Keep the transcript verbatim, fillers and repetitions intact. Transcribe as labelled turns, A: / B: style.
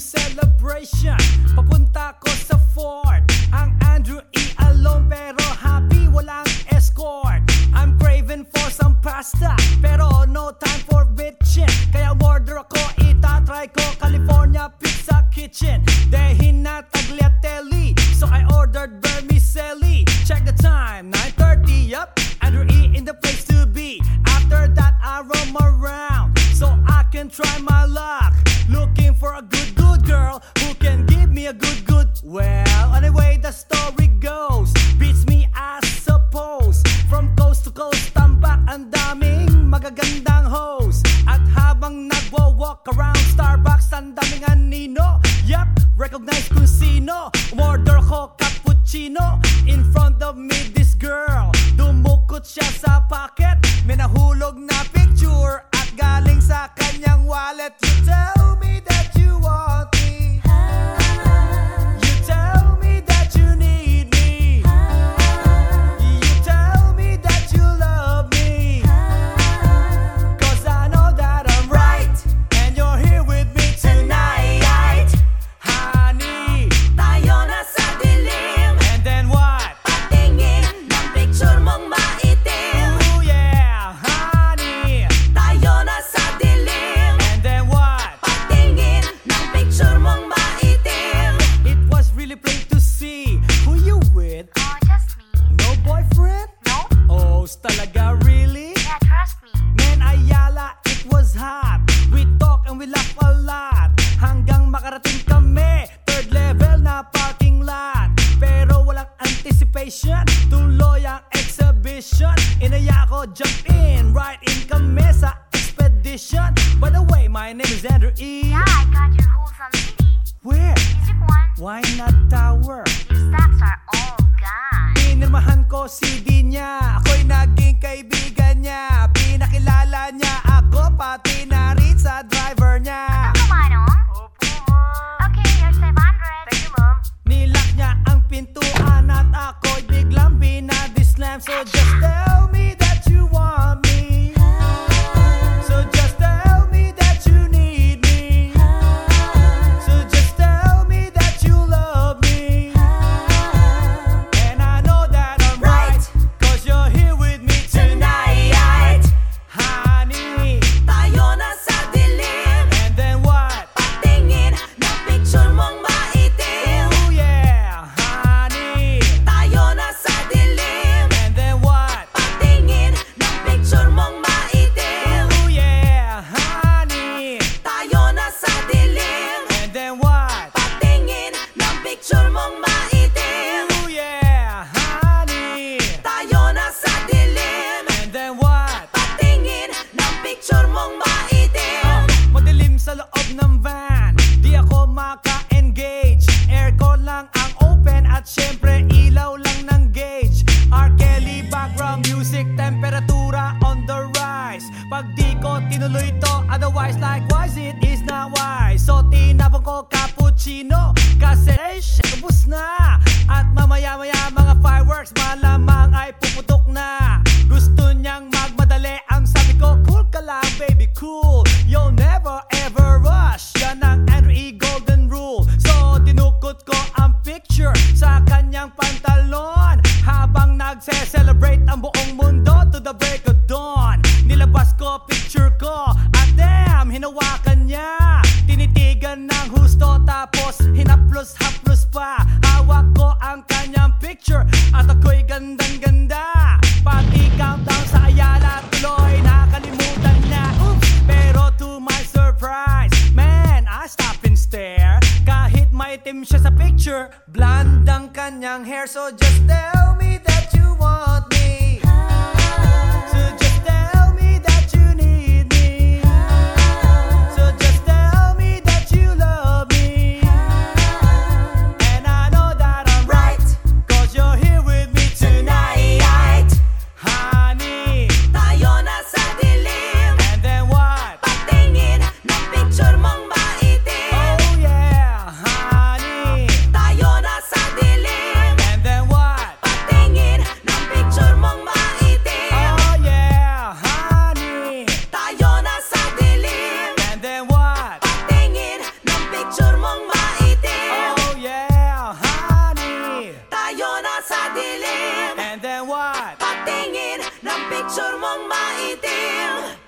A: celebration. Papunta ko sa fort. Ang Andrew E. alone pero happy walang escort. I'm craving for some pasta pero no time for bitchin'. Kaya order ako, itatry ko California Pizza Kitchen. Dehin na tagliatelle, so I ordered vermicelli. Check the time, nine thirty, yup, Andrew E. in the place to be. After that I roam around so I can try my luck, looking for a good good girl who can give me a good good. Well, anyway the story goes, beats me I suppose. From coast to coast, tambak ang daming magagandang host. At habang nagwo-walk around Starbucks, ang daming anino. Yup, recognize kung sino. Order ko cappuccino. In front of me this girl, dumukot siya sa pocket. May nahulog na picture at galing sa kanyang wallet. You tell me that you want me, you tell me that you need me, you tell me that you love me, cause I know that I'm right and you're here with me tonight. Honey,
B: Tayo na sa dilim,
A: and then what?
B: patingin ng picture mong maitim.
A: Oh yeah, honey,
B: Tayo na sa dilim,
A: and then what?
B: patingin ng picture mong maitim.
A: It was really plain to see who you with.
C: Oh, just me.
A: No boyfriend?
C: No?
A: Oh, talaga really?
C: Yeah, trust me.
A: Man, Ayala, it was hot. We talk and we laugh a lot hanggang makarating kami third level na parking lot. Pero walang anticipation, tuloy ang exhibition. Inaya ko, jump in, right in kami sa expedition. By the way, my name is Andrew E.
C: Yeah, I got your wholesome C D.
A: Where?
C: Music One.
A: Why not Tower?
C: Your stocks are all gone.
A: Pinirmahan ko C D niya, ako'y naging kaibigan niya. Pinakilala niya ako, pati na rin sa driver niya.
C: Ano, Manong? Okay, here's five hundred. Thank you, Mom.
A: Nilak niya ang pintuan at ako'y biglang binadislam. So just tell me that you want me, so just tell me that you need me, so just tell me that you love me. And I know that I'm right, cause you're here with me tonight. Honey,
B: Tayo na sa dilim,
A: and then what?
B: patingin ng picture mong maitim.
A: Oh yeah, honey,
B: Tayo na sa dilim,
A: and then what?
B: patingin ng picture mong maitim.
A: Oh yeah, honey,
B: Tayo na sa dilim,
A: and then what?
B: patingin ng picture mong maitim.
A: Oh yeah, honey,
B: Tayo na sa dilim,
A: and then what?
B: patingin ng picture mong maitim.
A: Oh, madilim sa loob ng van, di ako maka-engage. Aircon lang ang open at syempre ilaw lang ng gauge. R. Kelly background music, temperatura on the rise. Pag di ko tinuloy to, otherwise likewise it is not wise. So tinapon ko cappuccino kasi eh, shit, ubus na. At mamaya-maya mga fireworks malamang ay puputok na. Gusto niyang magmadali, ang sabi ko cool ka lang baby, cool. You'll never ever rush, yan ang Andrew E. Golden Rule. So tinukot ko ang picture sa kanyang pantalon habang nagse-celebrate ang buong mundo to the break of dawn. Nilabas ko picture ko at damn, hinawakan niya. Tinitigan ng husto tapos hinaplos-haplos pa. Hawak ko ang kanyang picture at ako'y gandang-ganda. Pati countdown sa Ayala tuloy nakalimutan na. Oops! Pero to my surprise, man, I stop and stare. Kahit maitim siya sa picture, blonde ang kanyang hair. So just tell me that you want me, so just tell me that you need me, so just tell me that you love me. And I know that I'm right, cause you're here with me tonight. Honey,
B: Tayo na sa dilim,
A: and then what?
B: patingin ng picture mong maitim.
A: Oh yeah, honey,
B: Tayo na sa dilim,
A: and then what?
B: picture mong maitim.